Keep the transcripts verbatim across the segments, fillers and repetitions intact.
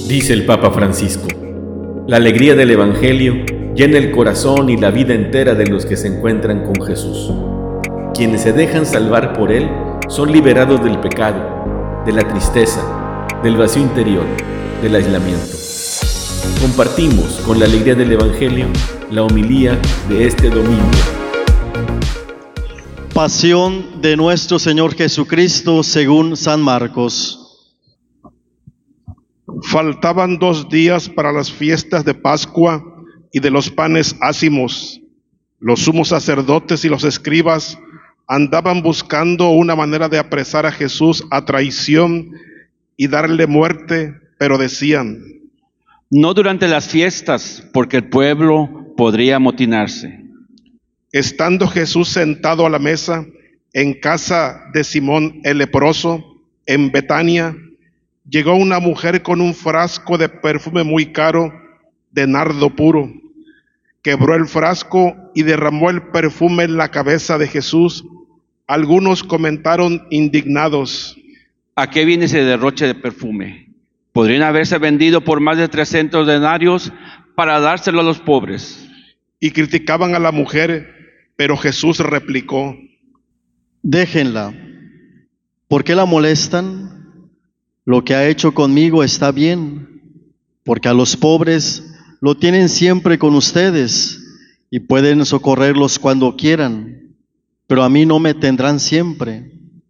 Dice el Papa Francisco: la alegría del Evangelio llena el corazón y la vida entera de los que se encuentran con Jesús. Quienes se dejan salvar por Él son liberados del pecado, de la tristeza, del vacío interior, del aislamiento. Compartimos con la alegría del Evangelio la homilía de este domingo. Pasión de nuestro Señor Jesucristo según San Marcos. Faltaban dos días para las fiestas de Pascua y de los panes ácimos. Los sumos sacerdotes y los escribas andaban buscando una manera de apresar a Jesús a traición y darle muerte, pero decían: no durante las fiestas, porque el pueblo podría amotinarse. Estando Jesús sentado a la mesa en casa de Simón el leproso, en Betania, llegó una mujer con un frasco de perfume muy caro, de nardo puro. Quebró el frasco y derramó el perfume en la cabeza de Jesús. Algunos comentaron indignados: ¿a qué viene ese derroche de perfume? Podrían haberse vendido por más de trescientos denarios para dárselo a los pobres. Y criticaban a la mujer, pero Jesús replicó: déjenla. ¿Por qué la molestan? Lo que ha hecho conmigo está bien, porque a los pobres lo tienen siempre con ustedes y pueden socorrerlos cuando quieran, pero a mí no me tendrán siempre.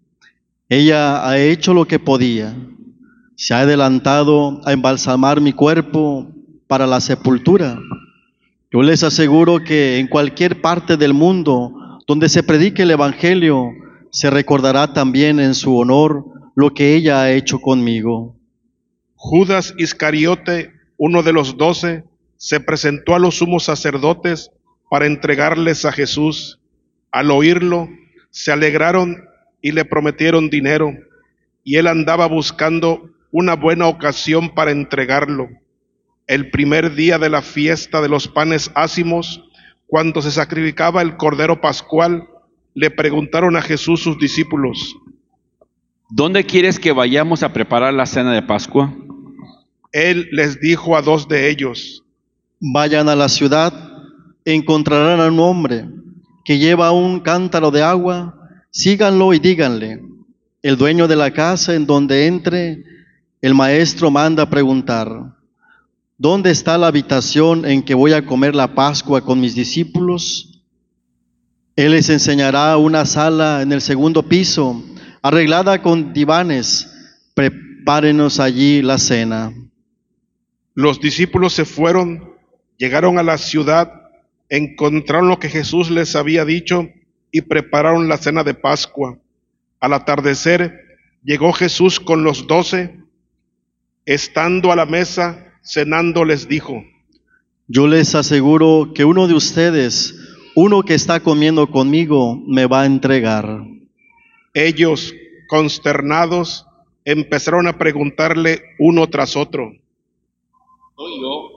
Ella ha hecho lo que podía, se ha adelantado a embalsamar mi cuerpo para la sepultura. Yo les aseguro que en cualquier parte del mundo donde se predique el Evangelio, se recordará también en su honor lo que ella ha hecho conmigo. Judas Iscariote, uno de los doce, se presentó a los sumos sacerdotes para entregarles a Jesús. Al oírlo, se alegraron y le prometieron dinero, y él andaba buscando una buena ocasión para entregarlo. El primer día de la fiesta de los panes ácimos, cuando se sacrificaba el cordero pascual, le preguntaron a Jesús sus discípulos: ¿dónde quieres que vayamos a preparar la cena de Pascua? Él les dijo a dos de ellos: vayan a la ciudad, encontrarán a un hombre que lleva un cántaro de agua, síganlo y díganle: el dueño de la casa en donde entre, el maestro manda preguntar: ¿dónde está la habitación en que voy a comer la Pascua con mis discípulos? Él les enseñará una sala en el segundo piso, arreglada con divanes. Prepárenos allí la cena. Los discípulos se fueron, llegaron a la ciudad, encontraron lo que Jesús les había dicho y prepararon la cena de Pascua. Al atardecer llegó Jesús con los doce. Estando a la mesa, cenando, les dijo: yo les aseguro que uno de ustedes, uno que está comiendo conmigo, me va a entregar. Ellos, consternados, empezaron a preguntarle uno tras otro: ¿soy yo?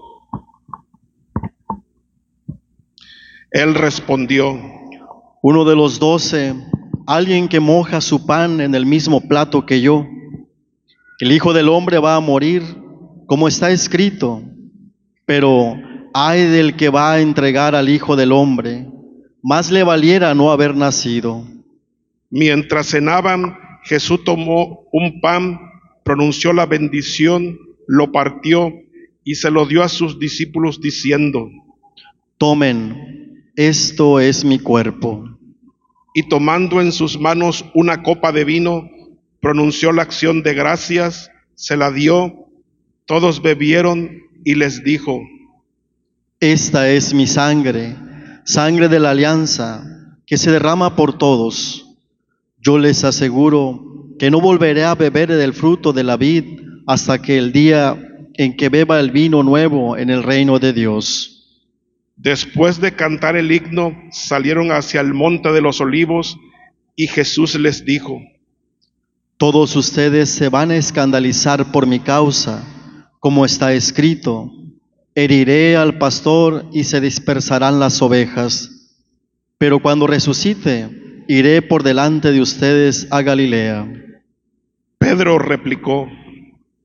Él respondió: uno de los doce, alguien que moja su pan en el mismo plato que yo. El Hijo del Hombre va a morir, como está escrito, pero ay del que va a entregar al Hijo del Hombre, más le valiera no haber nacido. Mientras cenaban, Jesús tomó un pan, pronunció la bendición, lo partió y se lo dio a sus discípulos diciendo: tomen, esto es mi cuerpo. Y tomando en sus manos una copa de vino, pronunció la acción de gracias, se la dio, todos bebieron y les dijo: esta es mi sangre, sangre de la alianza, que se derrama por todos. Yo les aseguro que no volveré a beber del fruto de la vid hasta que el día en que beba el vino nuevo en el reino de Dios. Después de cantar el himno, salieron hacia el monte de los olivos y Jesús les dijo: todos ustedes se van a escandalizar por mi causa, como está escrito: heriré al pastor y se dispersarán las ovejas. Pero cuando resucite, iré por delante de ustedes a Galilea. Pedro replicó: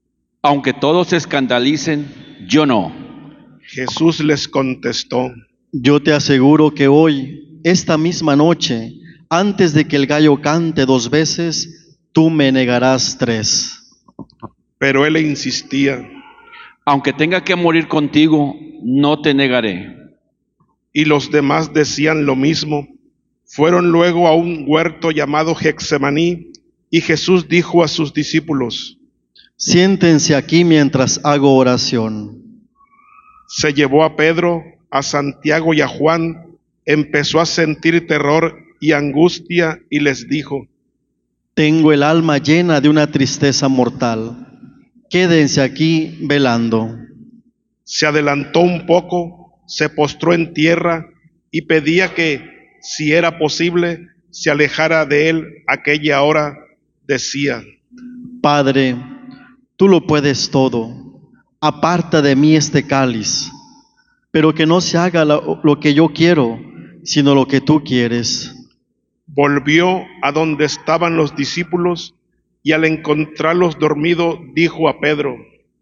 Aunque todos se escandalicen, yo no. Jesús les contestó: Yo te aseguro que hoy, esta misma noche, antes de que el gallo cante dos veces, tú me negarás tres. Pero él insistía. Aunque tenga que morir contigo, no te negaré. Y los demás decían lo mismo. Fueron luego a un huerto llamado Getsemaní, y Jesús dijo a sus discípulos: Siéntense aquí mientras hago oración. Se llevó a Pedro, a Santiago y a Juan, empezó a sentir terror y angustia y les dijo: Tengo el alma llena de una tristeza mortal. Quédense aquí velando. Se adelantó un poco, se postró en tierra y pedía que, si era posible, se alejara de él aquella hora. Decía: Padre, tú lo puedes todo. Aparta de mí este cáliz, pero que no se haga lo, lo que yo quiero, sino lo que tú quieres. Volvió a donde estaban los discípulos y al encontrarlos dormidos dijo a Pedro: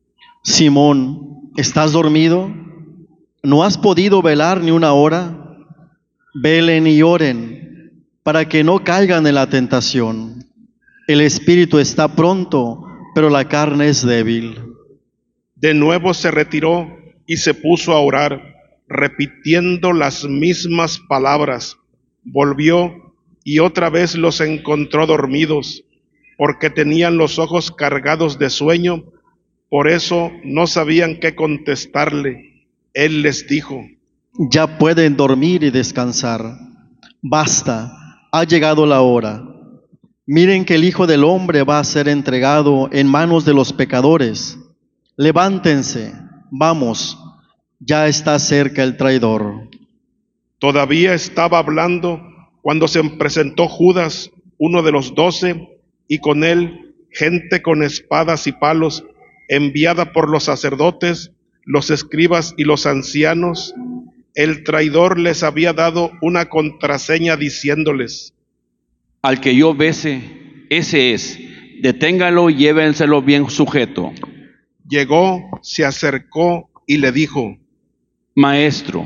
Simón, ¿estás dormido? ¿No has podido velar ni una hora? Velen y oren para que no caigan en la tentación. El espíritu está pronto, pero la carne es débil. De nuevo se retiró y se puso a orar, repitiendo las mismas palabras. Volvió y otra vez los encontró dormidos, porque tenían los ojos cargados de sueño, por eso no sabían qué contestarle. Él les dijo: Ya pueden dormir y descansar. Basta, ha llegado la hora. Miren que el Hijo del Hombre va a ser entregado en manos de los pecadores. Levántense, vamos, ya está cerca el traidor. Todavía estaba hablando cuando se presentó Judas, uno de los doce, y con él gente con espadas y palos, enviada por los sacerdotes, los escribas y los ancianos. El traidor les había dado una contraseña diciéndoles: Al que yo bese, ese es. Deténgalo y llévenselo bien sujeto. Llegó, se acercó y le dijo: Maestro.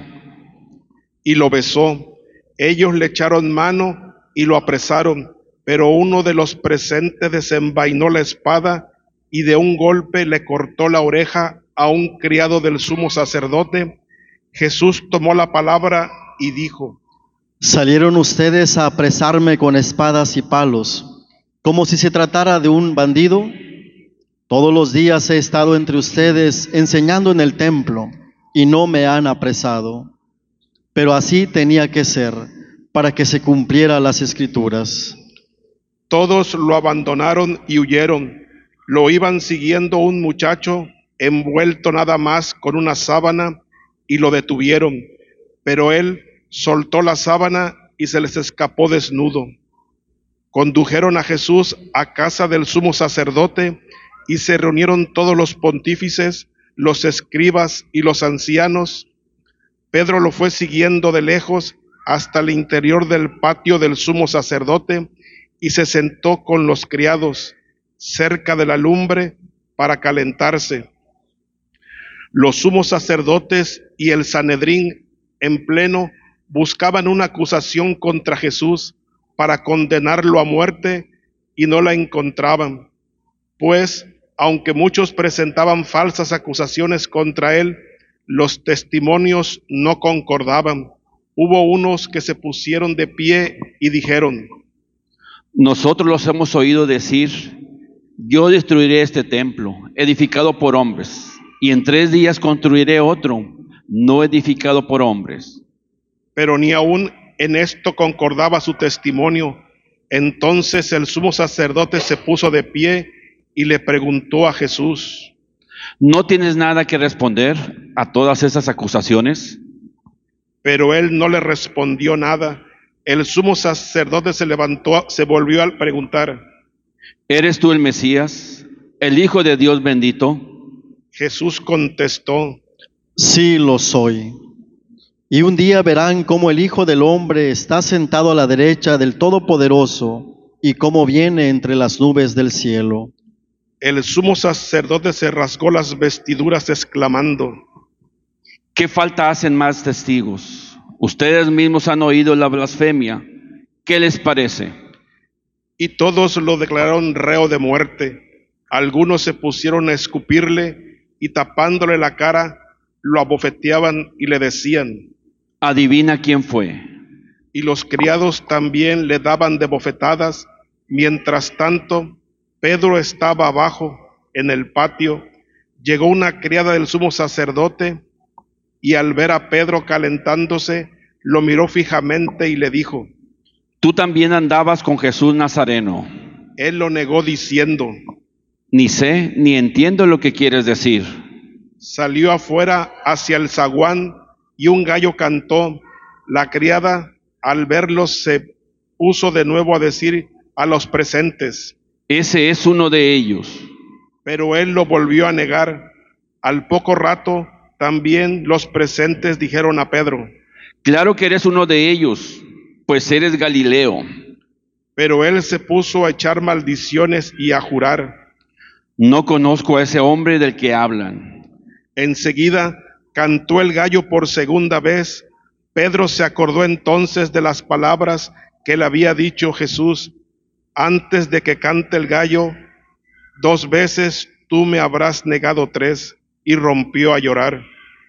Y lo besó. Ellos le echaron mano y lo apresaron, pero uno de los presentes desenvainó la espada y de un golpe le cortó la oreja a un criado del sumo sacerdote. Jesús tomó la palabra y dijo: Salieron ustedes a apresarme con espadas y palos, como si se tratara de un bandido. Todos los días he estado entre ustedes enseñando en el templo y no me han apresado. Pero así tenía que ser, para que se cumplieran las escrituras. Todos lo abandonaron y huyeron. Lo iban siguiendo un muchacho envuelto nada más con una sábana y lo detuvieron. Pero él soltó la sábana y se les escapó desnudo. Condujeron a Jesús a casa del sumo sacerdote y se reunieron todos los pontífices, los escribas y los ancianos. Pedro lo fue siguiendo de lejos hasta el interior del patio del sumo sacerdote y se sentó con los criados cerca de la lumbre para calentarse. Los sumos sacerdotes y el Sanedrín en pleno buscaban una acusación contra Jesús para condenarlo a muerte y no la encontraban, pues aunque muchos presentaban falsas acusaciones contra él, los testimonios no concordaban. Hubo unos que se pusieron de pie y dijeron: Nosotros los hemos oído decir: yo destruiré este templo, edificado por hombres, y en tres días construiré otro, no edificado por hombres. Pero ni aún en esto concordaba su testimonio. Entonces el sumo sacerdote se puso de pie y le preguntó a Jesús: ¿No tienes nada que responder a todas esas acusaciones? Pero él no le respondió nada. El sumo sacerdote se levantó, se volvió a preguntar: ¿Eres tú el Mesías, el Hijo de Dios bendito? Jesús contestó: Sí, lo soy. Y un día verán cómo el Hijo del Hombre está sentado a la derecha del Todopoderoso y cómo viene entre las nubes del cielo. El sumo sacerdote se rasgó las vestiduras exclamando: ¿Qué falta hacen más testigos? Ustedes mismos han oído la blasfemia. ¿Qué les parece? y todos lo declararon reo de muerte. Algunos se pusieron a escupirle y tapándole la cara, lo abofeteaban y le decían. Adivina quién fue. Y los criados también le daban de bofetadas. Mientras tanto, Pedro estaba abajo en el patio. Llegó una criada del sumo sacerdote y al ver a Pedro calentándose, lo miró fijamente y le dijo. Tú también andabas con Jesús Nazareno. Él lo negó diciendo. Ni sé ni entiendo lo que quieres decir. Salió afuera hacia el zaguán y un gallo cantó. La criada, al verlo, se puso de nuevo a decir a los presentes. Ese es uno de ellos. Pero él lo volvió a negar. Al poco rato, también los presentes dijeron a Pedro. Claro que eres uno de ellos, pues eres Galileo. Pero él se puso a echar maldiciones y a jurar. No conozco a ese hombre del que hablan. Enseguida cantó el gallo por segunda vez. Pedro se acordó entonces de las palabras que le había dicho Jesús. Antes de que cante el gallo, dos veces tú me habrás negado tres, y rompió a llorar.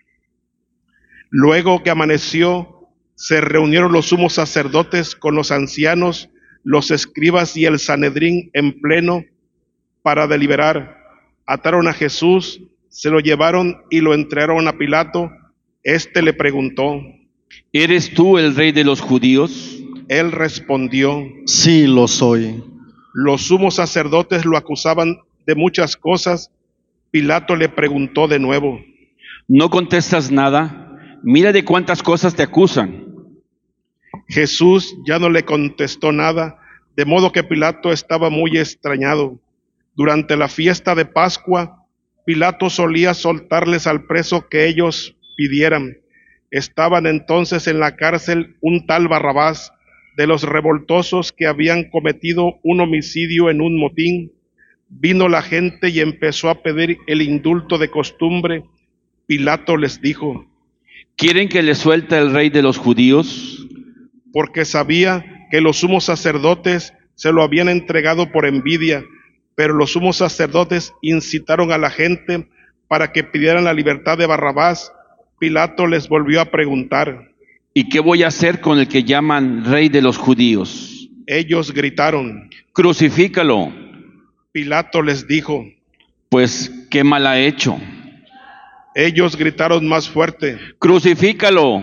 Luego que amaneció, se reunieron los sumos sacerdotes con los ancianos, los escribas y el Sanedrín en pleno para deliberar. Ataron a Jesús, se lo llevaron y lo entregaron a Pilato. Este le preguntó. ¿Eres tú el rey de los judíos? Él respondió. Sí, lo soy. Los sumos sacerdotes lo acusaban de muchas cosas. Pilato le preguntó de nuevo. ¿No contestas nada? Mira de cuántas cosas te acusan. Jesús ya no le contestó nada, de modo que Pilato estaba muy extrañado. Durante la fiesta de Pascua, Pilato solía soltarles al preso que ellos pidieran. Estaban entonces en la cárcel un tal Barrabás, de los revoltosos que habían cometido un homicidio en un motín. Vino la gente y empezó a pedir el indulto de costumbre. Pilato les dijo. ¿Quieren que les suelte el rey de los judíos? Porque sabía que los sumos sacerdotes se lo habían entregado por envidia, pero los sumos sacerdotes incitaron a la gente para que pidieran la libertad de Barrabás. Pilato les volvió a preguntar. ¿Y qué voy a hacer con el que llaman rey de los judíos? Ellos gritaron. Crucifícalo. Pilato les dijo. Pues, ¿qué mal ha hecho? Ellos gritaron más fuerte. Crucifícalo.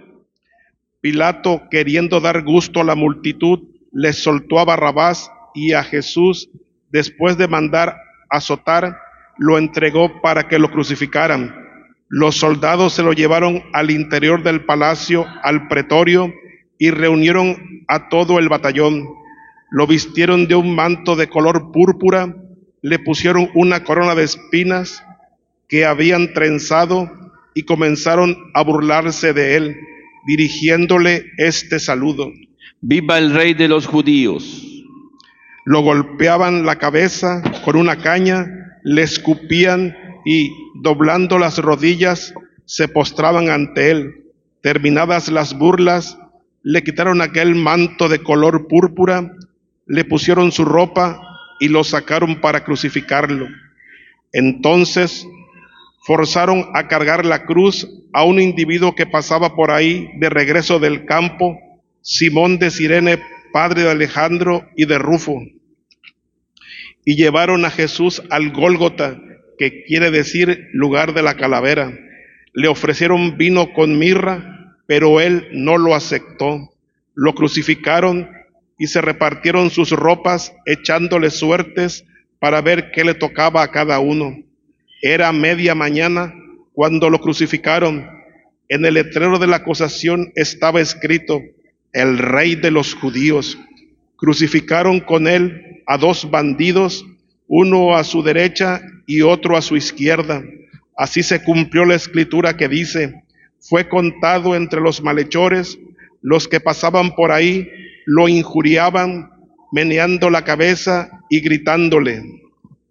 Pilato, queriendo dar gusto a la multitud, les soltó a Barrabás, y a Jesús, después de mandar azotar, lo entregó para que lo crucificaran. Los soldados se lo llevaron al interior del palacio, al pretorio, y reunieron a todo el batallón. Lo vistieron de un manto de color púrpura, le pusieron una corona de espinas que habían trenzado y comenzaron a burlarse de él, dirigiéndole este saludo. ¡Viva el rey de los judíos! Lo golpeaban la cabeza con una caña, le escupían y, doblando las rodillas, se postraban ante él. Terminadas las burlas, le quitaron aquel manto de color púrpura, le pusieron su ropa y lo sacaron para crucificarlo. Entonces forzaron a cargar la cruz a un individuo que pasaba por ahí de regreso del campo, Simón de Cirene, padre de Alejandro y de Rufo. Y llevaron a Jesús al Gólgota, que quiere decir lugar de la calavera. Le ofrecieron vino con mirra, pero él no lo aceptó. Lo crucificaron y se repartieron sus ropas, echándole suertes para ver qué le tocaba a cada uno. Era media mañana cuando lo crucificaron. En el letrero de la acusación estaba escrito: el rey de los judíos. Crucificaron con él a dos bandidos, uno a su derecha y otro a su izquierda. Así se cumplió la escritura que dice: fue contado entre los malhechores. Los que pasaban por ahí lo injuriaban, meneando la cabeza y gritándole: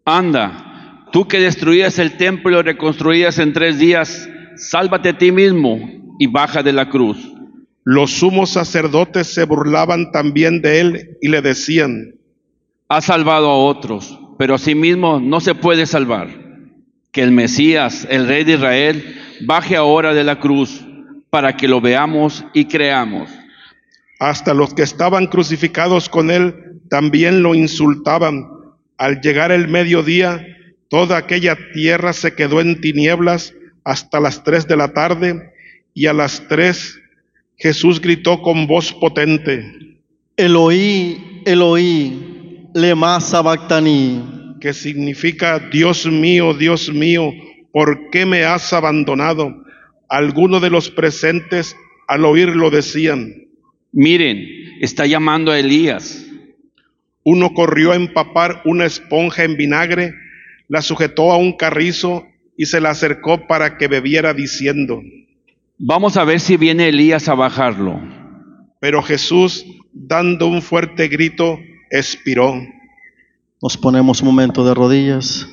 Anda, tú que destruías el templo y lo reconstruías en tres días, sálvate a ti mismo y baja de la cruz. Los sumos sacerdotes se burlaban también de él y le decían: Has salvado a otros, pero a sí mismo no se puede salvar. Que el Mesías, el Rey de Israel, baje ahora de la cruz para que lo veamos y creamos. Hasta los que estaban crucificados con él también lo insultaban. Al llegar el mediodía, toda aquella tierra se quedó en tinieblas hasta las tres de la tarde, y a las tres Jesús gritó con voz potente: Eloí, Eloí, lema sabactani, que significa: Dios mío, Dios mío, ¿por qué me has abandonado? Algunos de los presentes al oírlo decían: Miren, está llamando a Elías. Uno corrió a empapar una esponja en vinagre, la sujetó a un carrizo y se la acercó para que bebiera, diciendo: Vamos a ver si viene Elías a bajarlo. Pero Jesús, dando un fuerte grito, expiró. Nos ponemos un momento de rodillas.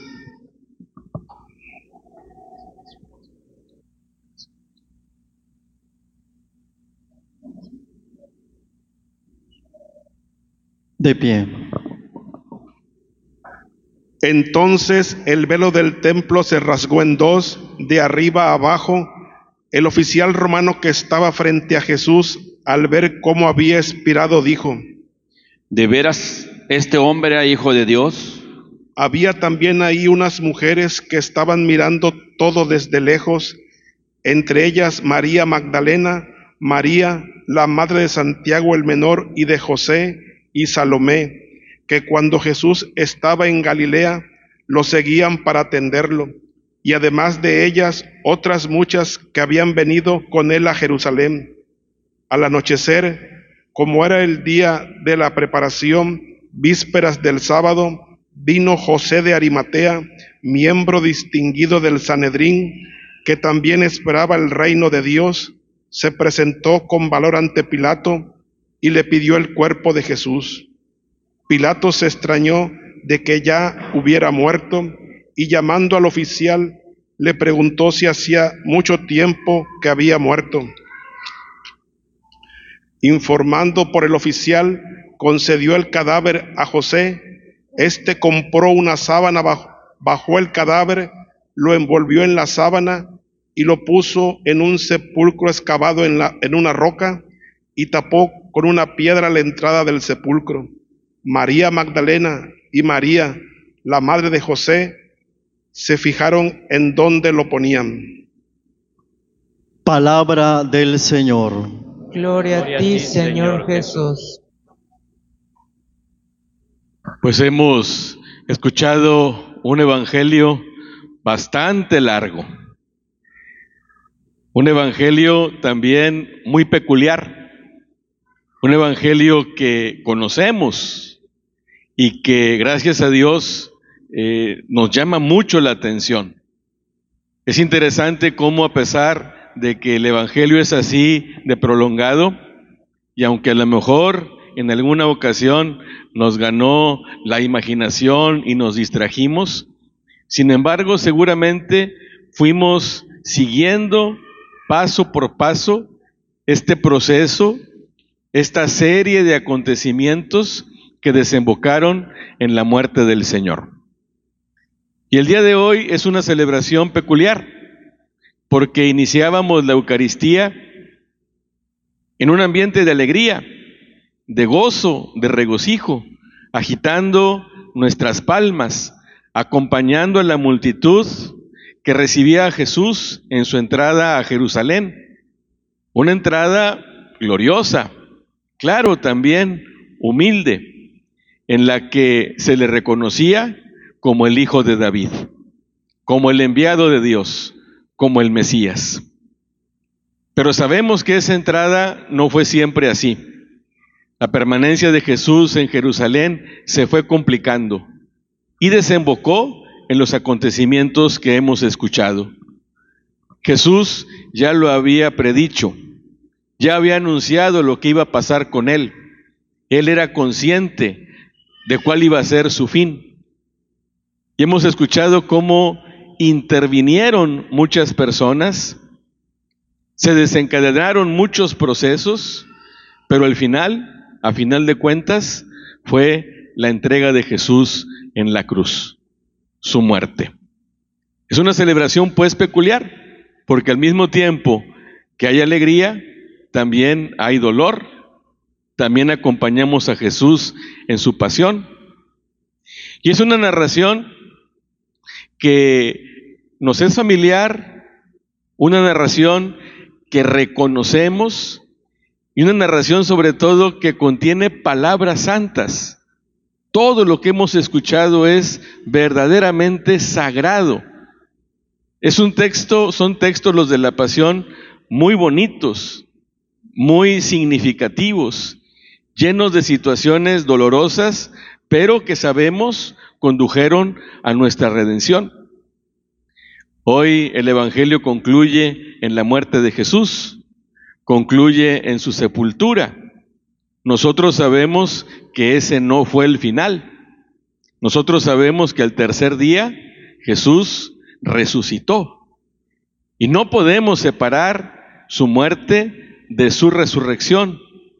De pie. Entonces el velo del templo se rasgó en dos, de arriba a abajo. El oficial romano que estaba frente a Jesús, al ver cómo había expirado, dijo: ¿De veras este hombre era hijo de Dios? Había también ahí unas mujeres que estaban mirando todo desde lejos, entre ellas María Magdalena, María, la madre de Santiago el menor y de José, y Salomé, que cuando Jesús estaba en Galilea, lo seguían para atenderlo, y además de ellas, otras muchas que habían venido con él a Jerusalén. Al anochecer, como era el día de la preparación, vísperas del sábado, vino José de Arimatea, miembro distinguido del Sanedrín, que también esperaba el reino de Dios. Se presentó con valor ante Pilato y le pidió el cuerpo de Jesús. Pilato se extrañó de que ya hubiera muerto, y llamando al oficial le preguntó si hacía mucho tiempo que había muerto. Informando por el oficial, concedió el cadáver a José. Este compró una sábana, bajó el cadáver, lo envolvió en la sábana y lo puso en un sepulcro excavado en, la, en una roca, y tapó con una piedra la entrada del sepulcro. María Magdalena y María, la madre de José, se fijaron en dónde lo ponían. Palabra del Señor. Gloria a ti, Señor Jesús. Pues hemos escuchado un evangelio bastante largo, un evangelio también muy peculiar, un evangelio que conocemos y que gracias a Dios eh, nos llama mucho la atención. Es interesante cómo, a pesar de que el evangelio es así de prolongado, y aunque a lo mejor en alguna ocasión nos ganó la imaginación y nos distrajimos, sin embargo seguramente fuimos siguiendo paso por paso este proceso, esta serie de acontecimientos que desembocaron en la muerte del Señor. Y el día de hoy es una celebración peculiar, porque iniciábamos la Eucaristía en un ambiente de alegría, de gozo, de regocijo, agitando nuestras palmas, acompañando a la multitud que recibía a Jesús en su entrada a Jerusalén. Una entrada gloriosa, claro, también humilde, en la que se le reconocía como el Hijo de David, como el enviado de Dios, como el Mesías. Pero sabemos que esa entrada no fue siempre así. La permanencia de Jesús en Jerusalén se fue complicando y desembocó en los acontecimientos que hemos escuchado. Jesús ya lo había predicho, ya había anunciado lo que iba a pasar con él. Él era consciente de cuál iba a ser su fin. Y hemos escuchado cómo intervinieron muchas personas, se desencadenaron muchos procesos, pero al final, a final de cuentas, fue la entrega de Jesús en la cruz, su muerte. Es una celebración pues peculiar, porque al mismo tiempo que hay alegría, también hay dolor, también acompañamos a Jesús en su pasión. Y es una narración que nos es familiar, una narración que reconocemos y una narración sobre todo que contiene palabras santas. Todo lo que hemos escuchado es verdaderamente sagrado. Es un texto, son textos los de la Pasión muy bonitos, muy significativos, llenos de situaciones dolorosas, pero que sabemos condujeron a nuestra redención. Hoy el Evangelio concluye en la muerte de Jesús, concluye en su sepultura. Nosotros sabemos que ese no fue el final. Nosotros sabemos que al tercer día Jesús resucitó. Y no podemos separar su muerte de su resurrección.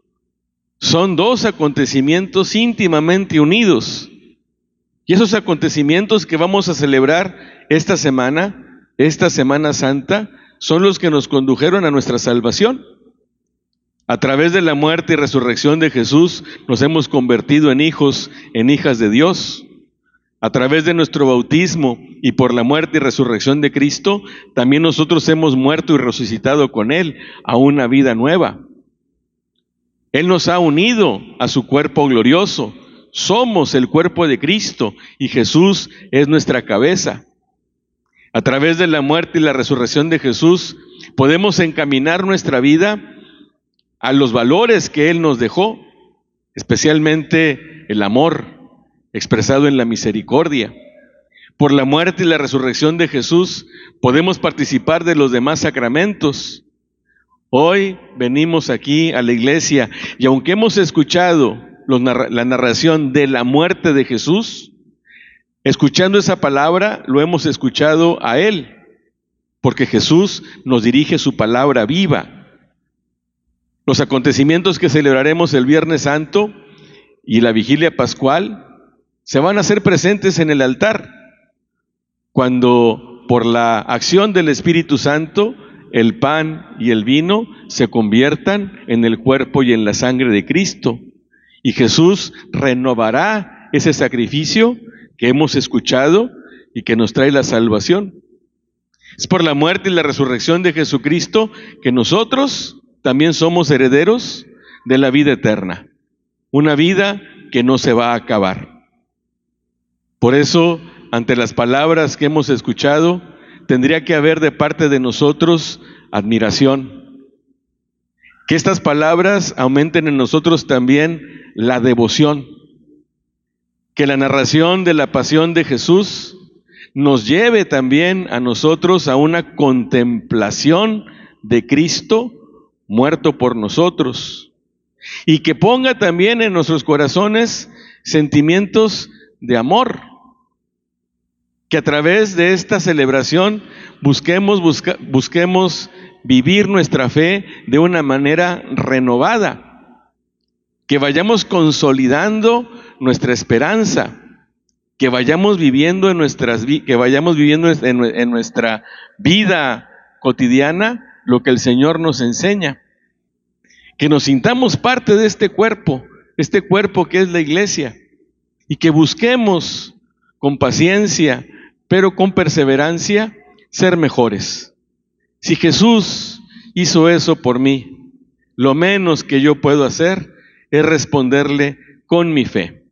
Son dos acontecimientos íntimamente unidos. Y esos acontecimientos que vamos a celebrar esta semana, esta Semana Santa, son los que nos condujeron a nuestra salvación. A través de la muerte y resurrección de Jesús nos hemos convertido en hijos, en hijas de Dios. A través de nuestro bautismo y por la muerte y resurrección de Cristo, también nosotros hemos muerto y resucitado con Él a una vida nueva. Él nos ha unido a su cuerpo glorioso. Somos el cuerpo de Cristo y Jesús es nuestra cabeza. A través de la muerte y la resurrección de Jesús podemos encaminar nuestra vida a los valores que Él nos dejó, especialmente el amor expresado en la misericordia. Por la muerte y la resurrección de Jesús podemos participar de los demás sacramentos. Hoy venimos aquí a la iglesia y aunque hemos escuchado los, la narración de la muerte de Jesús, escuchando esa palabra lo hemos escuchado a Él, porque Jesús nos dirige su palabra viva. Los acontecimientos que celebraremos el Viernes Santo y la Vigilia Pascual se van a hacer presentes en el altar, cuando por la acción del Espíritu Santo el pan y el vino se conviertan en el cuerpo y en la sangre de Cristo. Y Jesús renovará ese sacrificio que hemos escuchado y que nos trae la salvación. Es por la muerte y la resurrección de Jesucristo que nosotros también somos herederos de la vida eterna, una vida que no se va a acabar. Por eso, ante las palabras que hemos escuchado, tendría que haber de parte de nosotros admiración. Que estas palabras aumenten en nosotros también la devoción. Que la narración de la pasión de Jesús nos lleve también a nosotros a una contemplación de Cristo muerto por nosotros. Y que ponga también en nuestros corazones sentimientos de amor. Que a través de esta celebración busquemos, busca, busquemos vivir nuestra fe de una manera renovada, que vayamos consolidando nuestra esperanza, que vayamos viviendo en nuestras que vayamos viviendo en, en nuestra vida cotidiana lo que el Señor nos enseña, que nos sintamos parte de este cuerpo, este cuerpo que es la iglesia, y que busquemos con paciencia, pero con perseverancia, ser mejores. Si Jesús hizo eso por mí, lo menos que yo puedo hacer es responderle con mi fe.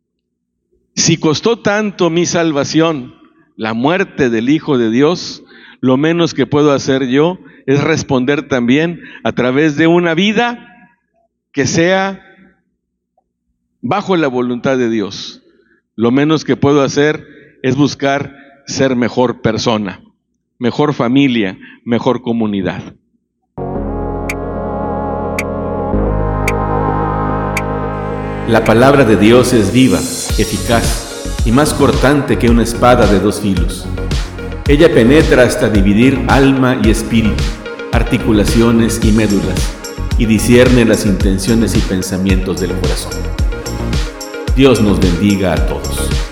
Si costó tanto mi salvación, la muerte del Hijo de Dios, lo menos que puedo hacer yo es responder también a través de una vida que sea bajo la voluntad de Dios. Lo menos que puedo hacer es buscar ser mejor persona, mejor familia, mejor comunidad. La palabra de Dios es viva, eficaz, y más cortante que una espada de dos filos. Ella penetra hasta dividir alma y espíritu, articulaciones y médulas, y discierne las intenciones y pensamientos del corazón. Dios nos bendiga a todos.